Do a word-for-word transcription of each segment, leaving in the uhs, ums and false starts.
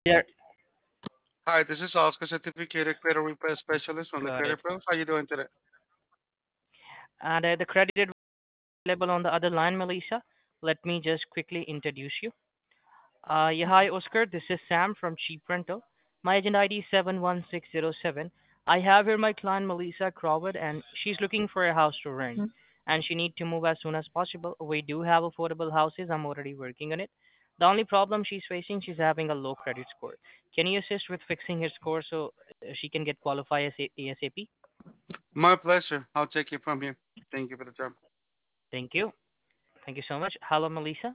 there. Hi, this is Oscar, certificated credit repair specialist from the Got it. Credit Pros. How you doing today? And uh, the credit available on the other line, Melissa. Let me just quickly introduce you. Uh, yeah, hi, Oscar. This is Sam from Cheap Rental. My agent I D is seven one six zero seven. I have here my client, Melissa Crawford, and she's looking for a house to rent. And she need to move as soon as possible. We do have affordable houses. I'm already working on it. The only problem she's facing, she's having a low credit score. Can you assist with fixing her score so uh, she can get qualified as a- ASAP? My pleasure. I'll take it from here. Thank you for the time. Thank you. Thank you so much. Hello, Melissa.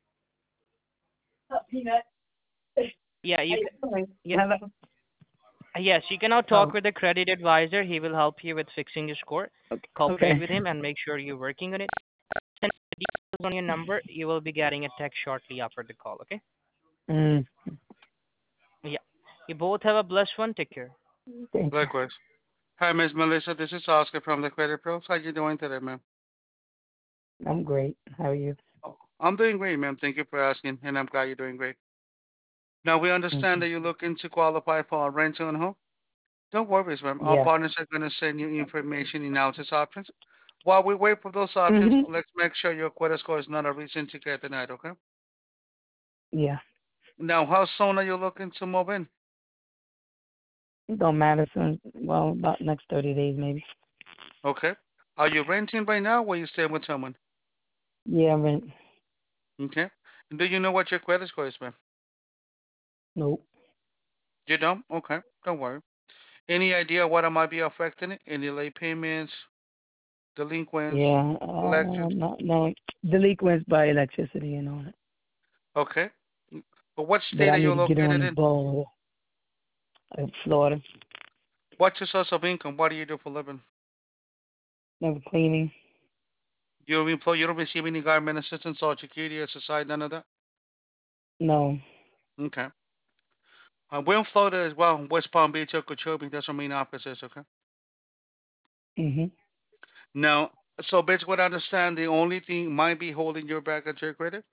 Yeah, you. c- Yeah, Hello. yes, you can now talk Oh, with the credit advisor. He will help you with fixing your score. okay. Cooperate Okay. with him and make sure you're working on it. Send the details on your number. You will be getting a text shortly after the call. Okay? Mm, Yeah. You both have a blessed one. Take care. thank you. Likewise. Hi, Miss Melissa. This is Oscar from the Credit Pros. How you doing today, ma'am? I'm great. How are you? Oh, I'm doing great, ma'am. Thank you for asking, and I'm glad you're doing great. Now, we understand Mm-hmm. that you're looking to qualify for a rental and home. Don't worry, ma'am. Our Yeah. partners are going to send you information in analysis options. While we wait for those options, hmm let's make sure your credit score is not a reason to get denied, okay? Yeah. Now, how soon are you looking to move in? It don't matter soon. Well, about next thirty days maybe. Okay. Are you renting right now or are you staying with someone? Yeah, rent. Okay. Do you know what your credit score is, ma'am? Nope. You don't? Okay. Don't worry. Any idea what it might be affecting it? Any late payments, delinquents, Yeah. Uh, collections? no, no. Delinquents by electricity and all that. Okay. But what But state I are you need to get on located the in? ball. Uh, Florida. What's your source of income? What do you do for a living? Never cleaning. You don't employ, you don't receive any government assistance, Social Security, S S I, none of that? No. Okay. Uh, we're in Florida as well, West Palm Beach, Okeechobee. That's our main office is, okay? Mhm. Now, so basically what I understand, the only thing might be holding you back at your credit.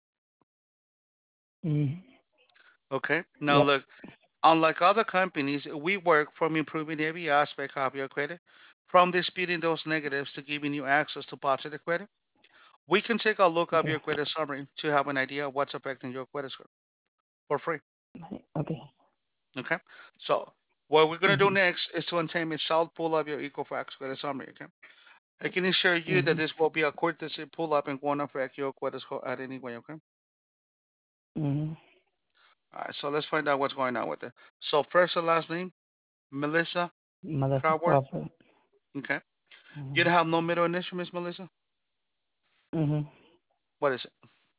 Mhm. Okay. Now Yep. look, unlike other companies, we work from improving every aspect of your credit, from disputing those negatives to giving you access to positive credit. We can take a look at Okay. your credit summary to have an idea of what's affecting your credit score for free. Okay. Okay. So what we're gonna do Mhm. next is to obtain a solid pull of your Equifax credit summary. Okay. I can assure you that Mhm. this will be a courtesy pull up and won't affect your credit score at any way. Okay. Mhm. All right. So let's find out what's going on with it. So first and last name, Melissa Melissa Crawford. Crawford. Okay. You Mhm. don't have no middle initial, Miss Melissa? Mhm. What is it?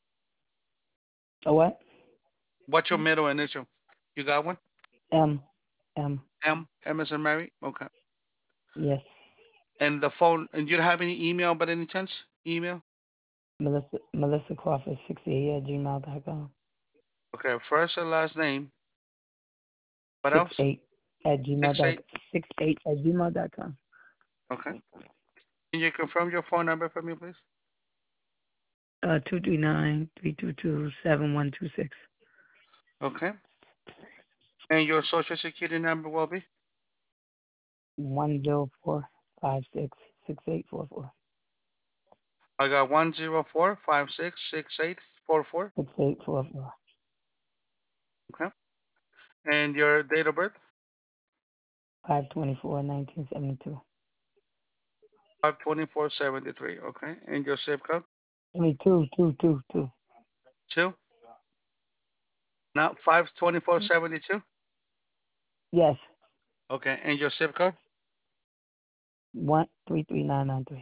A what? What's your middle initial? You got one? M. M. M. M as in Mary? Okay. Yes. And the phone, and you don't have any email by any chance? Email? Melissa Melissa Crawford sixty eight at gmail dot com. Okay. First and last name. What Six else? eight at Six gmail dot eight. six eight at gmail dot com. Okay. Can you confirm your phone number for me, please? Uh two three nine three two two seven one two six. Okay. And your social security number will be? One zero four five six six eight four four. I got one zero four five six six eight four four. Six eight four four. Okay. And your date of birth? Five twenty four nineteen seventy two. five twenty-four seventy-three. Okay. And your zip code? I mean two two two two. Two? Not five twenty-four seventy-two? Yes. Okay. And your zip code? One three three nine nine three.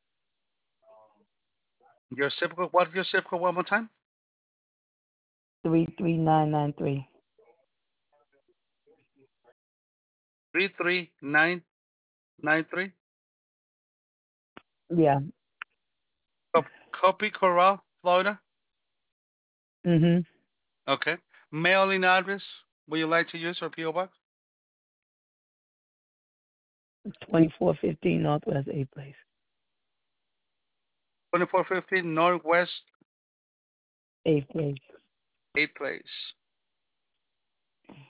Your zip code? What's your zip code one more time? Three three nine nine three. three three nine nine three. Yeah. Copy Corral, Florida. Mhm. Okay. Mailing address. Would you like to use for P O Box? Twenty four fifteen Northwest eighth Place. twenty-four fifteen Northwest Eighth Place. eighth Place.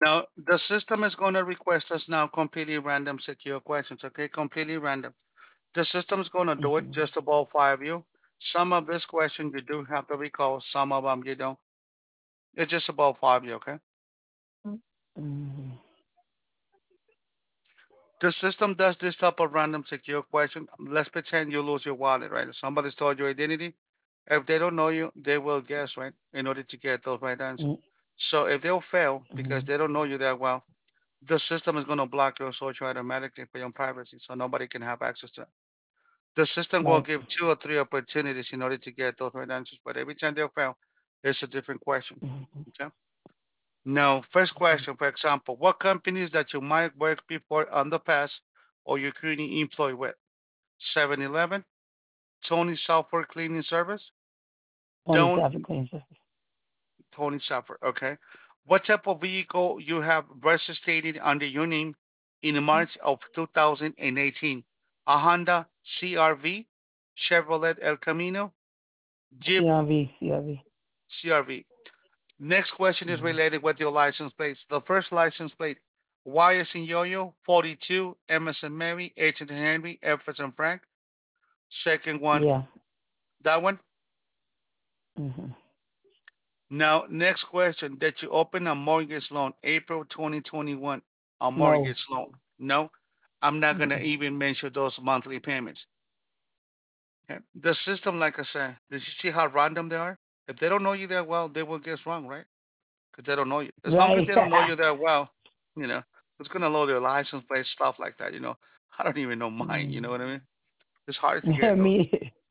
Now, the system is going to request us now completely random secure questions, okay? Completely random. The system is going to do it Mm-hmm. just about five of you. Some of this question you do have to recall, some of them you don't. It's just about five of you, okay? Mm-hmm. The system does this type of random secure question. Let's pretend you lose your wallet, right? If somebody stole your identity. If they don't know you, they will guess, right? In order to get those right answers. So if they'll fail because Mm-hmm. they don't know you that well, the system is going to block your social automatically for your privacy, so nobody can have access to it. The system will Right. give two or three opportunities in order to get those right answers, but every time they'll fail, it's a different question. Mm-hmm. Okay. Now, first question, for example, what companies that you might work before on the past or you're currently employed with? Seven Eleven, Tony Software Cleaning Service, Only Don't seven clean surface. Tony Software. Okay. What type of vehicle you have registered under your name in March of two thousand eighteen? A Honda C R V, Chevrolet El Camino, Jeep C R V, C R V. C R V. Next question is Mm-hmm. related with your license plates. The first license plate, Y as in Yo-Yo, forty-two, M as in Mary, H as in Henry, F as in Frank. Second one, Yeah. that one. Mm-hmm. Now, next question, that you open a mortgage loan, April twenty twenty-one, a No. mortgage loan. No, I'm not going to Mm-mm. even mention those monthly payments. Okay? The system, like I said, did you see how random they are? If they don't know you that well, they will guess wrong, right? Because they don't know you. As long as Right. they don't know you that well, you know, it's going to load their license plate, stuff like that, you know. I don't even know mine, you know Mm. what I mean? It's hard to Yeah, get those. me.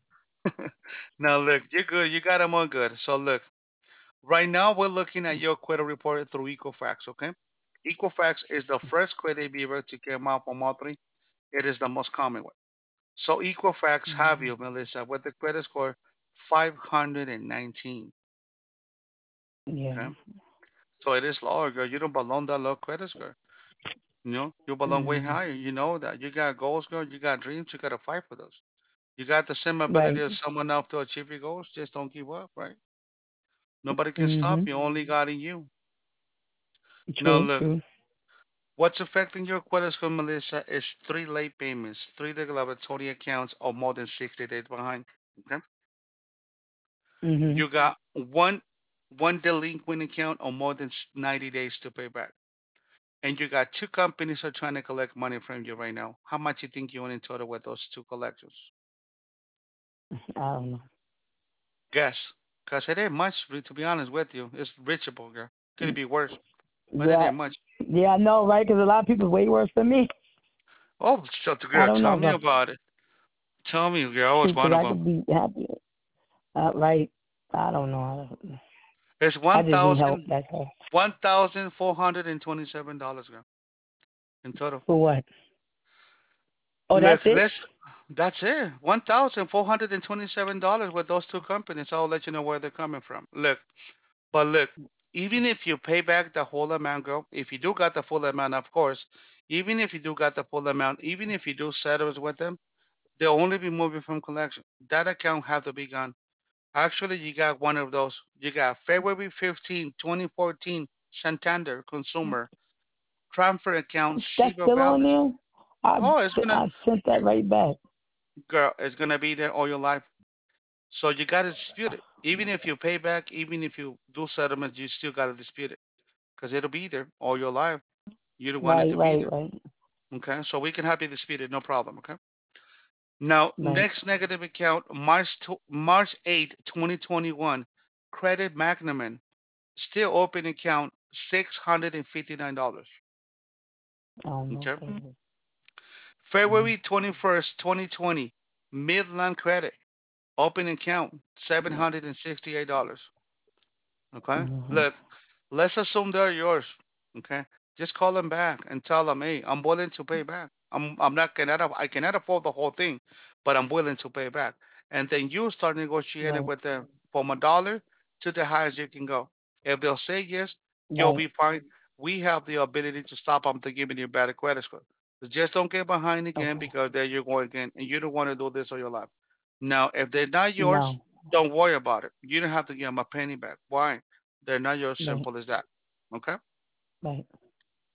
Now, look, you're good. You got them all good. So, look, right now, we're looking at your credit report through Equifax, okay? Equifax is the first credit bureau to come out from all three. It is the most common one. So Equifax have Mhm. you, Melissa, with the credit score five hundred nineteen, Yeah. okay? So it is lower, girl. You don't belong that low credit score. You know, you belong way Mm. higher. You know that. You got goals, girl. You got dreams. You got to fight for those. You got the same ability Right. as someone else to achieve your goals. Just don't give up, right? Nobody can stop Mhm. you. Only God in you. Now True. look, True. what's affecting your credit score, Melissa, is three late payments, three declaratory accounts, or more than sixty days behind. Okay, Mhm. you got one one delinquent account or more than s- ninety days to pay back, and you got two companies are trying to collect money from you right now. How much you think you own in total with those two collections? I don't know. Guess, cause it ain't much. re- To be honest with you, it's reachable, girl. Could it Mm. be worse? But it Yeah. ain't much. Yeah, I know, right? Because a lot of people way worse than me. Oh, shut the I girl. don't know Tell me about about it. Tell me, girl. I was shoot, one because of I them. could be happy. Uh, right. I don't know. I, don't, It's I one just need help. thousand That's all. one thousand four hundred and twenty-seven dollars, girl, in total. For what? Oh, that's Look, it. let's. That's it. One thousand four hundred and twenty-seven dollars with those two companies. I'll let you know where they're coming from. Look, but look, even if you pay back the whole amount, girl, if you do got the full amount, of course, even if you do got the full amount, even if you do settles with them, they'll only be moving from collection. That account have to be gone. Actually, you got one of those. You got February fifteenth, twenty fourteen, Santander Consumer transfer account That's zero still on balance. there. I Oh, it's gonna, I sent that right back. girl, it's gonna be there all your life. So you gotta dispute it. Even if you pay back, even if you do settlements, you still gotta dispute it because it'll be there all your life. You don't want it Right. to be Right. there. Right. Okay, so we can have you dispute it, no problem. Okay. Now, Right. next negative account, March to, March eighth, twenty twenty-one, Credit McNamara, still open account, six hundred and fifty-nine dollars. I don't know Okay. what that is. February twenty-first, twenty twenty, Midland Credit, open account, seven hundred and sixty-eight dollars. Okay. Mm-hmm. Look, let's assume they're yours. Okay. Just call them back and tell them, hey, I'm willing to pay back. I'm I'm not cannot I cannot afford the whole thing, but I'm willing to pay back. And then you start negotiating Right. with them from a dollar to the highest you can go. If they'll say yes, you'll Right. be fine. We have the ability to stop them to giving you a better credit score. So just don't get behind again Okay. because there you're going again, and you don't want to do this all your life. Now, if they're not yours, No. don't worry about it. You don't have to give them a penny back. Why? They're not yours. Right. Simple as that. Okay. Right.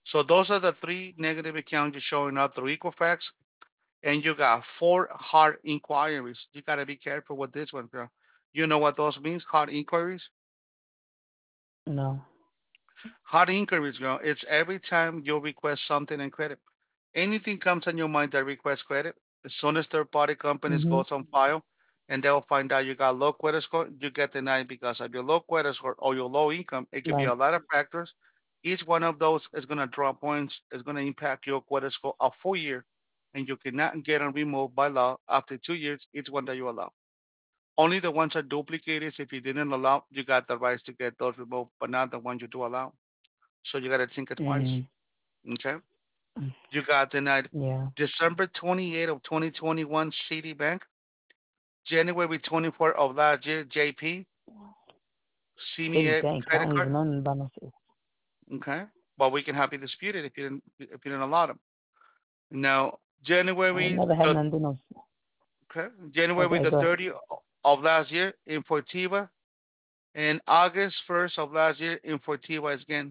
So those are the three negative accounts you're showing up through Equifax, and you got four hard inquiries. You gotta be careful with this one, girl. You know what those means? Hard inquiries. No. Hard inquiries, girl. It's every time you request something in credit. Anything comes on your mind that requests credit, as soon as third party companies Mhm. goes on file and they'll find out you got low credit score, you get denied because of your low credit score or your low income. It could be Right. a lot of factors. Each one of those is gonna draw points, is gonna impact your credit score a full year, and you cannot get them removed by law after two years, each one that you allow. Only the ones are duplicated. If you didn't allow, you got the rights to get those removed, but not the ones you do allow. So you gotta think it twice. Mhm. Okay? Mm. You got denied Yeah. December twenty-eighth of twenty twenty-one Citibank, January twenty-fourth of last year J P, CME Citibank. I credit don't card. even know nothing about no city. Okay, but we can have you dispute it if you didn't if you didn't allow them. Now I ain't January never had the nothing to do no. okay January Okay, the go ahead. thirtieth of last year in Fortiva, and August first of last year in Fortiva again.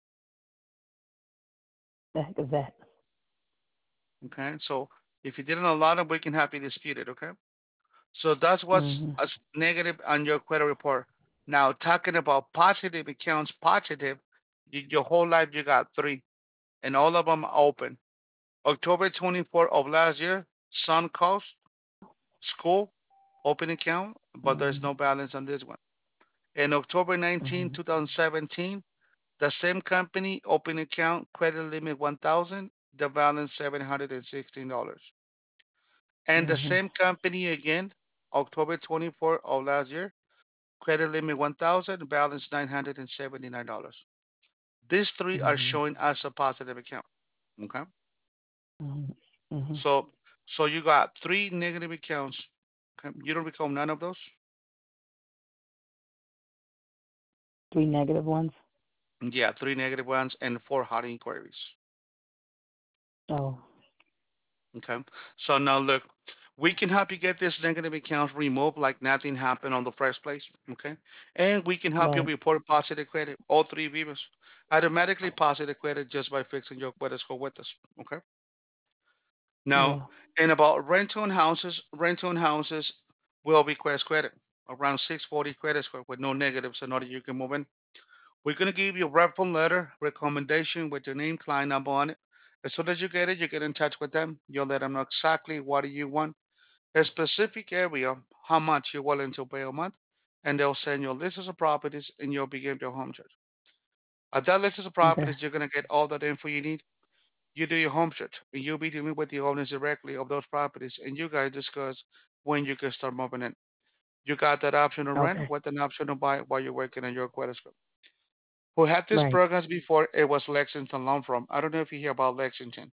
The heck is that? Okay, so if you didn't allow them, we can have you dispute it. Okay. So that's what's Mhm. a negative on your credit report. Now, talking about positive accounts, positive, you, your whole life you got three, and all of them are open. October twenty-fourth of last year, Suncoast School, open account, but there's Mhm. no balance on this one. And October nineteenth, Mhm. twenty seventeen, the same company, open account, credit limit one thousand, the balance seven hundred sixteen dollars. And the Mhm. same company again, October twenty-fourth of last year, credit limit one thousand, balance nine hundred seventy-nine dollars. These three are Mhm. showing as a positive account. Okay. Mhm. Mhm. So so you got three negative accounts. Okay. You don't recall none of those? Three negative ones. Yeah, three negative ones and four hot inquiries. Oh. Okay. So now look, we can help you get this negative accounts removed like nothing happened on the first place. Okay. And we can help you Right. report positive credit, all three Vivas. Automatically positive credit just by fixing your credit score with us. Okay. Now, Yeah. in about rental houses, rental houses will request credit, around six forty credit score with no negatives in order you can move in. We're going to give you a reference letter recommendation with your name, client number on it. As soon as you get it, you get in touch with them. You'll let them know exactly what do you want, a specific area, how much you're willing to pay a month, and they'll send you a list of properties and you'll begin your home search. At that list of Okay. properties, you're going to get all that info you need. You do your home search, and you'll be dealing with the owners directly of those properties, and you guys discuss when you can start moving in. You got that option to rent Okay. with an option to buy while you're working on your credit score. Who had these Right. programs before? It was Lexington Loan From. I don't know if you hear about Lexington.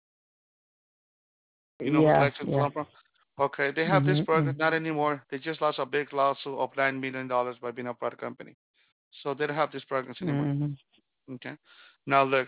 You know who's Yeah. Lexington Yeah. Loan From? Okay, they have this Mhm. program, Mhm. not anymore. They just lost a big lawsuit of nine million dollars by being a private company. So they don't have these programs anymore. Mhm. Okay. Now look,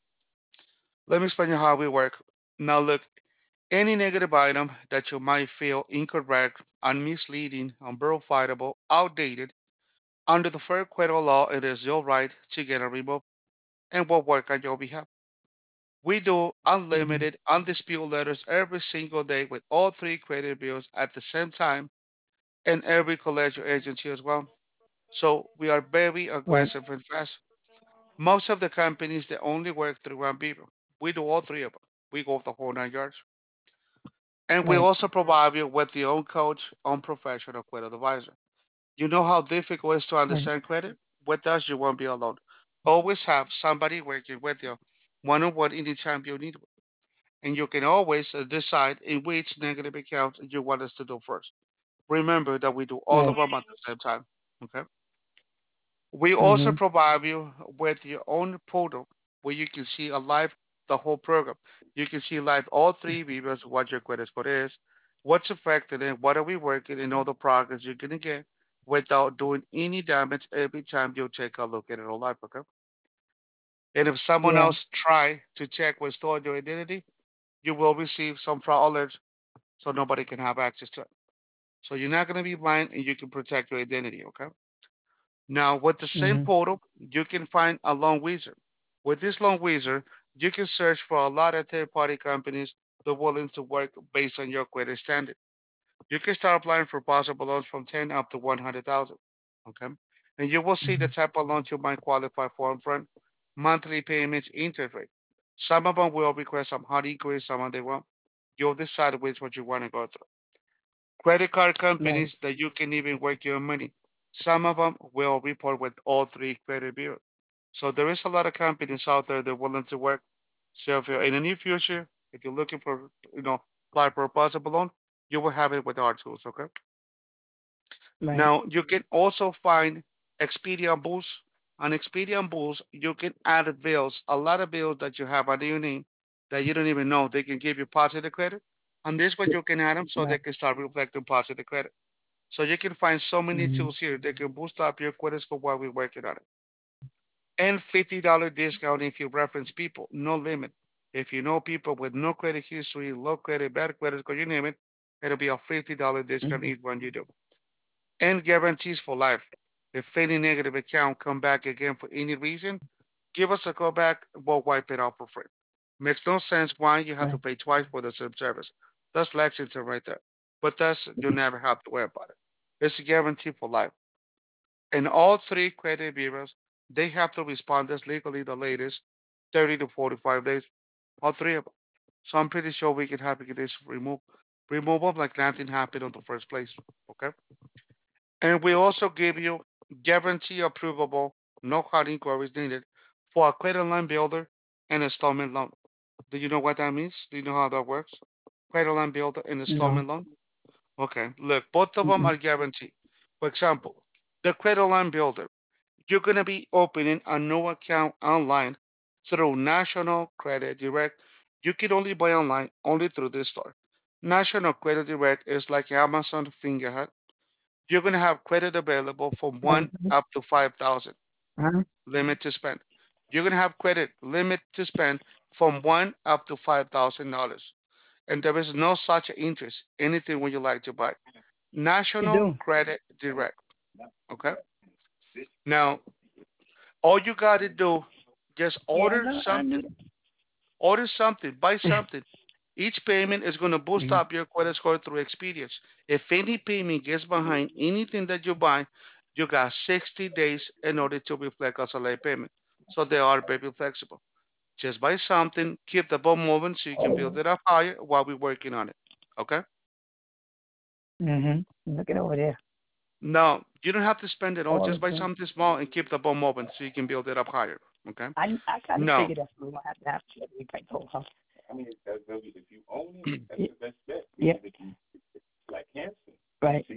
let me explain you how we work. Now look, any negative item that you might feel incorrect, unmisleading, unverifiable, outdated, under the fair credit law, it is your right to get it removed and we'll work on your behalf. We do Mhm. unlimited, undisputed letters every single day with all three credit bureaus at the same time and every collection agency as well. So we are very Right. aggressive and fast. Most of the companies they only work through one bureau. We do all three of them. We go the whole nine yards. And we Right. also provide you with your own coach, own professional credit advisor. You know how difficult it is to Right. understand credit? With us, you won't be alone. Always have somebody working with you, one on one anytime you need, and you can always uh, decide in which negative account you want us to do first. Remember that we do all of Right. them at the same time. Okay. We also Mhm. provide you with your own portal where you can see a live the whole program. You can see live all three videos, what your credit score is, what's affected it, what are we working, and all the progress you're gonna get without doing any damage every time you take a look at it all live. Okay. And if someone Yeah. else try to check or store your identity, you will receive some fraud alerts so nobody can have access to it. So you're not going to be blind and you can protect your identity, okay? Now, with the same Mhm. portal, you can find a loan wizard. With this loan wizard, You can search for a lot of third-party companies that are willing to work based on your credit standard. You can start applying for possible loans from ten up to one hundred thousand. Okay. And you will see the Mm-hmm. type of loans you might qualify for in front, monthly payments, interest rate. Some of them will request some hard inquiries, some of them won't. You'll decide which one you want to go through. Credit card Right. companies that you can even work your money. Some of them will report with all three credit bureaus. So there is a lot of companies out there that are willing to work. So if you're in the near future, if you're looking for, you know, apply for a possible loan, you will have it with our tools, okay? Right. Now you can also find Expedia Boost. On Expedia Boost, you can add bills, a lot of bills that you have under your name that you don't even know. They can give you positive credit. And this way you can add them so they Right. can start reflecting positive credit. So you can find so many Mm-hmm. tools here that can boost up your credit score while we're working on it. And fifty dollars discount if you reference people, no limit. If you know people with no credit history, low credit, bad credit score, you name it, it'll be a fifty dollars discount Mm-hmm. each one you do. And guarantees for life. If any negative account come back again for any reason, give us a call back. We'll wipe it out for free. Makes no sense why you have to Right. pay twice for the same service. That's Lexington right there. But that's you never have to worry about it. It's a guarantee for life. And all three credit bureaus, they have to respond as legally the latest thirty to forty-five days. All three of them. So I'm pretty sure we can have this remove remove them like nothing happened in the first place. Okay. And we also give you guarantee approvable, no hard inquiries needed for a credit line builder and installment loan. Do you know what that means? Do you know how that works? Credit line builder and No. installment loan? Okay, look, both of them Mm-mm. are guaranteed. For example, the credit line builder, you're going to be opening a new account online through National Credit Direct. You can only buy online only through this store. National Credit Direct is like Amazon Fingerhut. You're going to have credit available from one Mm-hmm. up to five thousand Uh-huh. limit to spend. You're going to have credit limit to spend from one up to five thousand dollars, and there is no such interest. Anything when you like to buy. You National do. Credit Direct. Okay. Now, all you got to do, just Yeah, I order know. I something. knew Order something. Buy that. something. Each payment is going to boost Mm-hmm. up your credit score through experience. If any payment gets behind anything that you buy, you got sixty days in order to reflect as a late payment. So they are very flexible. Just buy something, keep the ball moving so you can build Oh. it up higher while we're working on it. Okay? Mm-hmm. Look at over there. Now, you don't have to spend it all. All Just the buy time. something small and keep the ball moving so you can build it up higher. Okay? I I kind of Now, figured that we might have to have to repaint the whole house. Y- Yeah. Right.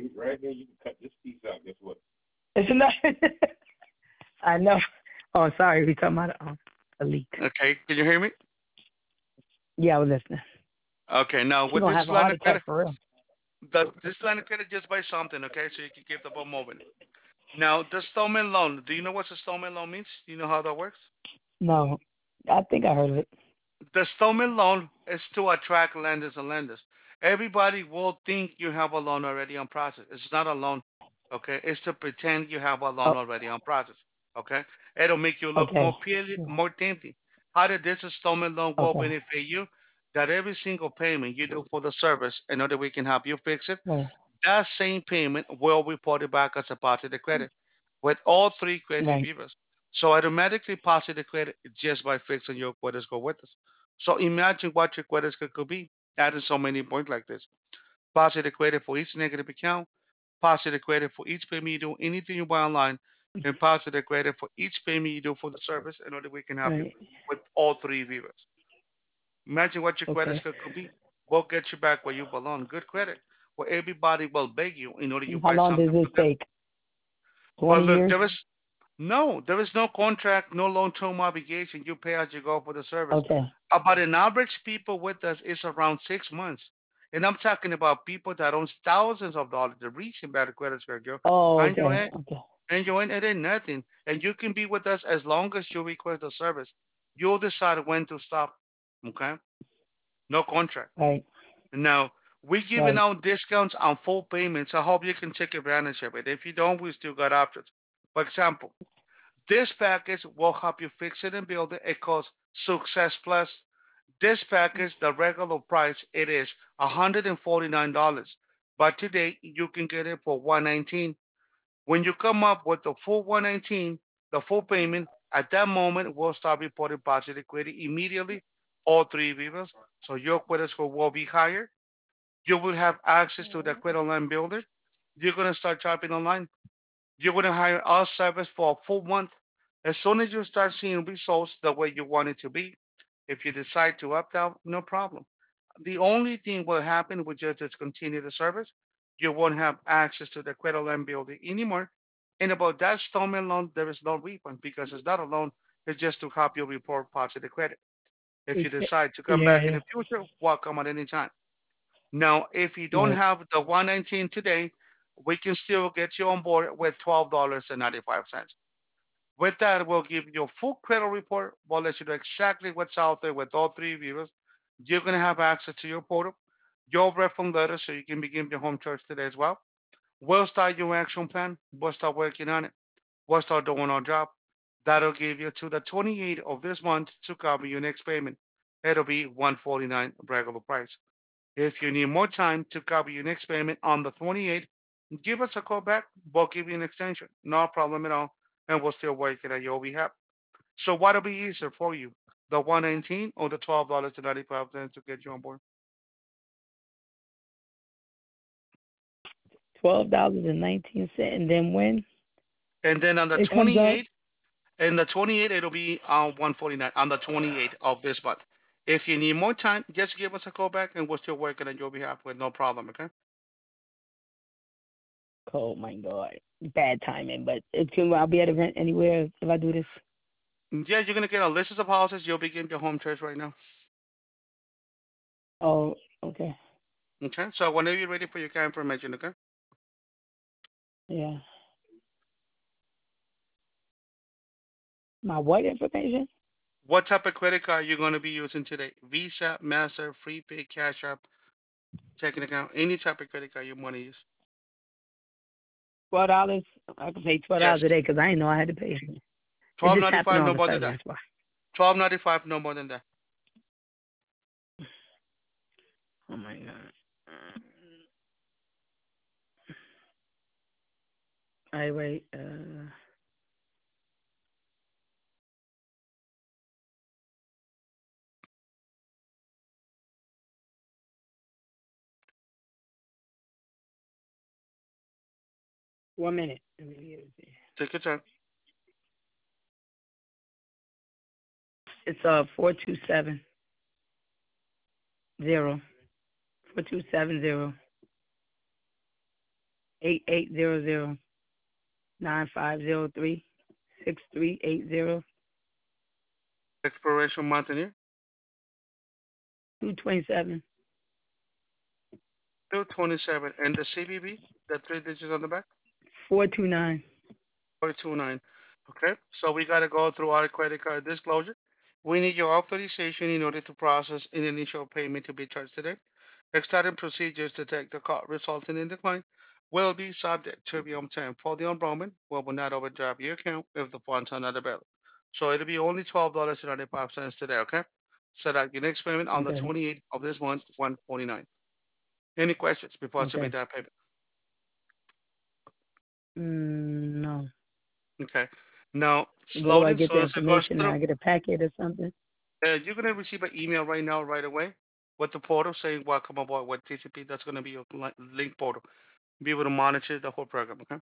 It's not. I know. Oh, sorry. We talking about um, a leak. okay, can you hear me? Yeah, I was listening. Okay, now She with gonna this have a line heart of credit, attack for real. the, this line of credit, just buy something, okay, so you can keep the ball moving. Now, the installment loan. Do you know what installment loan means? Do you know how that works? No, I think I heard of it. The installment loan is to attract lenders and lenders. Everybody will think you have a loan already on process. It's not a loan, okay? It's to pretend you have a loan Oh, already on process, okay? It'll make you look more okay. appealing, Yeah. more tempting. How did this installment loan will Okay. benefit you? That every single payment you do for the service, in order we can help you fix it, Right. that same payment will report it back as a positive credit with all three credit Right. bureaus. So automatically positive credit just by fixing your credit score with us. So imagine what your credit score could be adding so many points like this. Positive credit for each negative account, positive credit for each payment you do, anything you buy online, and positive credit for each payment you do for the service in order we can help you Right. with all three bureaus. Imagine what your credit Okay. score could be. We'll get you back where you belong. Good credit. Where everybody will beg you in order you How buy long does something this for them. take? But Twenty look, years? there is no, there is no contract, no long-term obligation. You pay as you go for the service. Okay. About an average people with us is around six months. And I'm talking about people that owns thousands of dollars. The reaching better credit score, girl. Oh, And you okay. ain't, Okay. and you ain't, it ain't nothing. And you can be with us as long as you request the service. You'll decide when to stop. Okay? No contract. Right. Now, we giving Right. out discounts on full payments. I hope you can take advantage of it. If you don't, we still got options. For example, This package will help you fix it and build it. It calls Success Plus. This package, the regular price, it is one hundred forty-nine dollars, but today you can get it for one hundred nineteen dollars. When you come up with the full one hundred nineteen dollars, the full payment, at that moment we'll start reporting positive credit immediately, all three vehicles. So your credit score will be higher. You will have access to the credit line builder. You're gonna start shopping online. You're gonna hire our service for a full month. As soon as you start seeing results the way you want it to be, if you decide to opt out, no problem. The only thing will happen will just discontinue the service. You won't have access to the credit line building anymore. And about that installment loan, there is no refund because it's not a loan. It's just to help you report positive credit. If you Okay. decide to come Yeah, back in yeah. the future, welcome at any time. Now, if you don't Right. have the one hundred nineteen today, we can still get you on board with twelve dollars and ninety-five cents. With that, we'll give you a full credit report. We'll let you know exactly what's out there with all three viewers. You're going to have access to your portal, your refund letter, so you can begin your home church today as well. We'll start your action plan. We'll start working on it. We'll start doing our job. That'll give you to the twenty-eighth of this month to cover your next payment. It'll be one hundred forty-nine dollars regular price. If you need more time to cover your next payment on the twenty-eighth, give us a call back. We'll give you an extension. No problem at all. And we'll still work it at your behalf. So what'll be easier for you? The one hundred nineteen or the twelve dollars and ninety-five cents to get you on board? Twelve dollars and nineteen cent, and then when And then on the it comes up, twenty-eighth, and the twenty-eighth, it'll be on one hundred forty-nine on the twenty-eighth of this month. If you need more time, just give us a call back and we're still working on your behalf with no problem, okay? oh my God, bad timing. But it can I'll be able to rent anywhere if I do this. Yeah, you're gonna get a list of houses. You'll begin your home church right now. Oh, okay. Okay, so whenever you're ready for your car information, okay? Yeah. My what information? What type of credit card you're gonna be using today? Visa, Master, Free Pay, Cash App, checking account, any type of credit card you want to use. Twelve dollars. I can pay twelve dollars Yes, a day because I didn't know I had to pay. It twelve just ninety happened five, all no of a more than sudden. that. That's why. Twelve ninety five, no more than that. Oh my God. All right, wait. Uh, one minute. Let me get it there. Take your time. It's uh four two seven zero four two seven zero eight eight zero zero nine five zero three six three eight zero Expiration month and year. two twenty seven two twenty-seven. And the C V V, the three digits on the back. four two nine. four two nine. Okay, so we got to go through our credit card disclosure. We need your authorization in order to process an initial payment to be charged today. Starting procedures to take the card resulting in decline will be subject to be obtained for the enrollment. We will not overdraft your account if the funds are not available. So it'll be only twelve dollars and ninety-five cents today, okay? So that your next payment on the Okay. twenty-eighth of this month, one forty-nine. Any questions before I submit Okay. that payment? Mm, no. Okay. Now, Where do I slowly, as get the soon as it goes information? through, I get a packet or something? uh, you're going to receive an email right now, right away, with the portal saying welcome aboard with T C P. That's going to be your li- link portal. Be able to monitor the whole program, okay?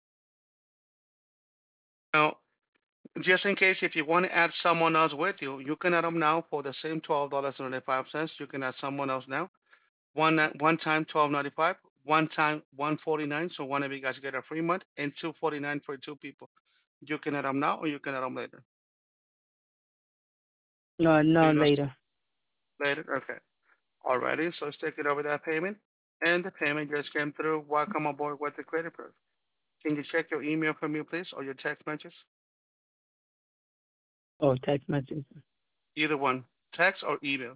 Now, just in case if you want to add someone else with you, you can add them now for the same twelve dollars and ninety-five cents. You can add someone else now. One uh, one time twelve ninety-five, one time one forty-nine. So one of you guys get a free month, and two forty-nine for two people. You can add them now, or you can add them later. No, So no, you guys later. later, okay. Alrighty. So let's take it over that payment, and the payment just came through. Welcome aboard with the credit proof. Can you check your email for me, please, or your text messages? Oh, text message. Either one, text or email.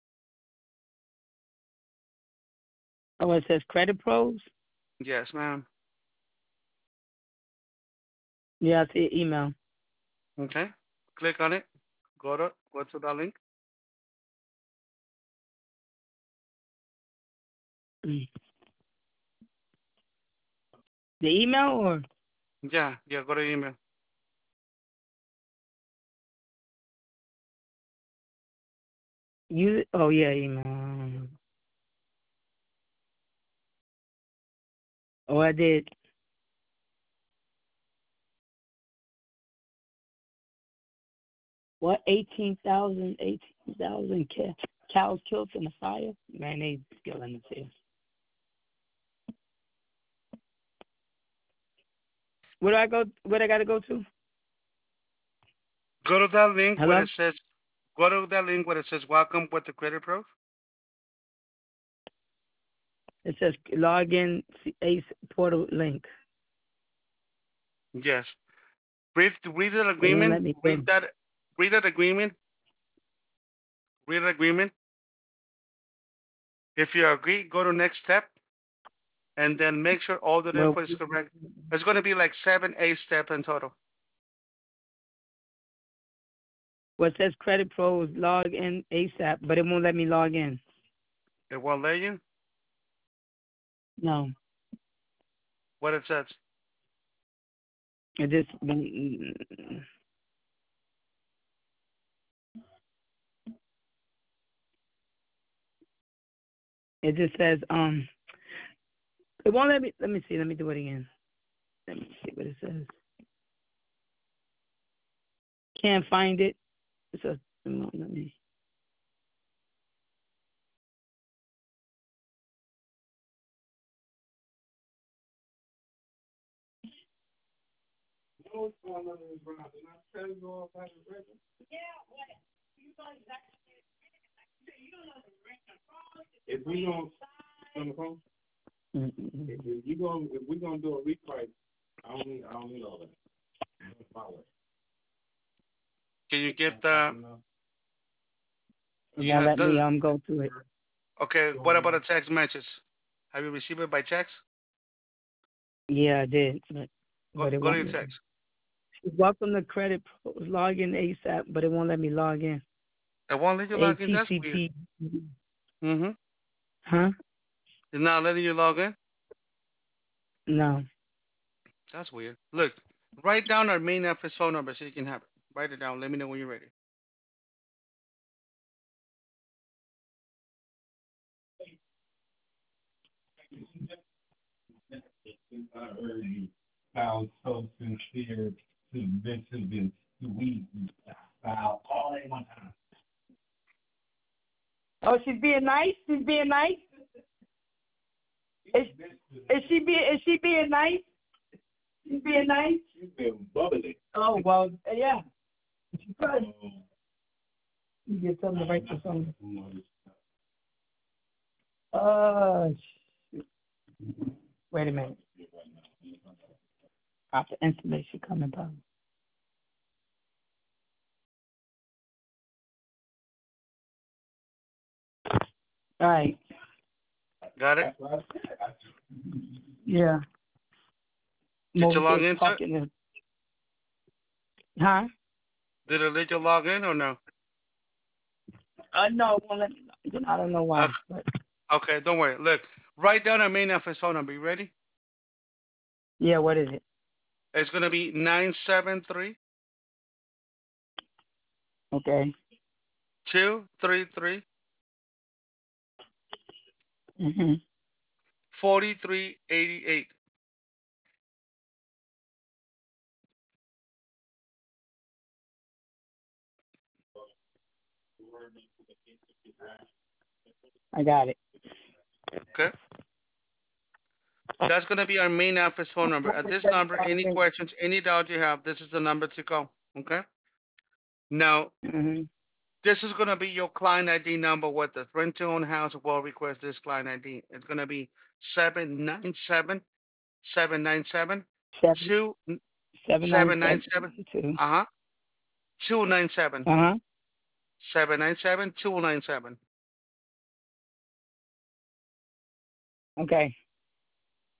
Oh, it says credit pros? Yes, ma'am. Yeah, I see email. Okay. Click on it. Go to go to that link. Mm. The email or Yeah, yeah, go to email. you? Oh yeah, email. Oh, I did. What? Eighteen thousand, eighteen thousand ca- cows killed in the fire. Man, they killing us here. Where do I go? Where I gotta go to? Go to that link where Hello. it says go to that link where it says welcome with the credit proof. It says login Ace portal link. Yes. Read read that It won't agreement. let me Read in. that read that agreement. Read that agreement. If you agree, go to next step and then make sure all the Well, info is correct. It's going to be like seven, eight steps in total. what says credit pros log in ASAP, but it won't let me log in. It won't let you. No, What it says. it just mm, it just says um it won't let me. Let me see. Let me do it again. Let me see what it says. Can't find it. So no, let me. If we don't on the phone, Mm-mm. if, if you going if we gonna do a reprice, I don't need I don't need all that. I don't follow it. Can you get I, I, the? you know, It You won't have let me the. um go to it. Okay. What about a text message? Have you received it by text? Yeah, I did, but Go but it go to won't your let me. text. Welcome to credit pros log in ASAP, but it won't let me log in. It won't let you log in. That's weird. A T C P. Mm-hmm. Huh? It's not letting you log in. No. That's weird. Look, write down our main office phone number so you can have it. Write it down. Let me know when you're ready. I urge you, foul, so sincere, submissive, and sweet, foul, all at one time. Oh, she's being nice. She's being nice. Is, is she being is she being nice? She's being nice. She's been bubbly. Oh well, yeah. She could. Oh, You get something to write for something. no. Uh, shoot. Wait a minute. After installation coming by. All right. Got it? Yeah. I'm Did you over log here into it? talking to. Huh? Did it let you log in or no? Uh, no, well, let me, I don't know why. Okay, But okay, don't worry. Look, write down our main office phone number. You ready? yeah, what is it? It's gonna be nine seven three Okay. two three three Mhm. forty three eighty eight. I got it. Okay? That's gonna be our main office phone number. At this number, any questions, any doubt you have, this is the number to call. Okay? Now, Mhm. this is gonna be your client I D number with the rent to own house will request this client I D. It's gonna be seven nine seven seven nine seven Seven two seven nine seven nine seven seven. two. Uh huh. Two nine seven Uh huh. seven nine seven two nine seven. Okay.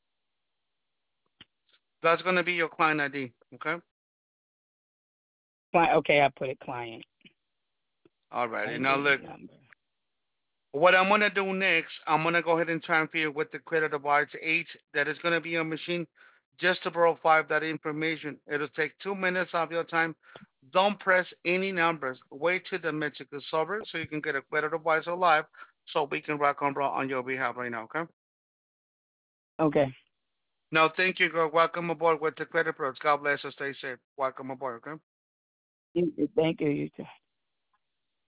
That's gonna be your client I D. Okay. Client. Okay, I put it client. All righty. Now Identity look, number. what I'm gonna do next, I'm gonna go ahead and transfer you with the credit device H that is gonna be a machine just to provide that information. It'll take two minutes of your time. Don't press any numbers. Wait till the message is over so you can get a credit advisor live so we can rock and roll on your behalf right now, okay? Okay. Now, thank you, girl. Welcome aboard with the Credit Pros. God bless you. Stay safe. Welcome aboard, okay? You- you- Thank you. You too.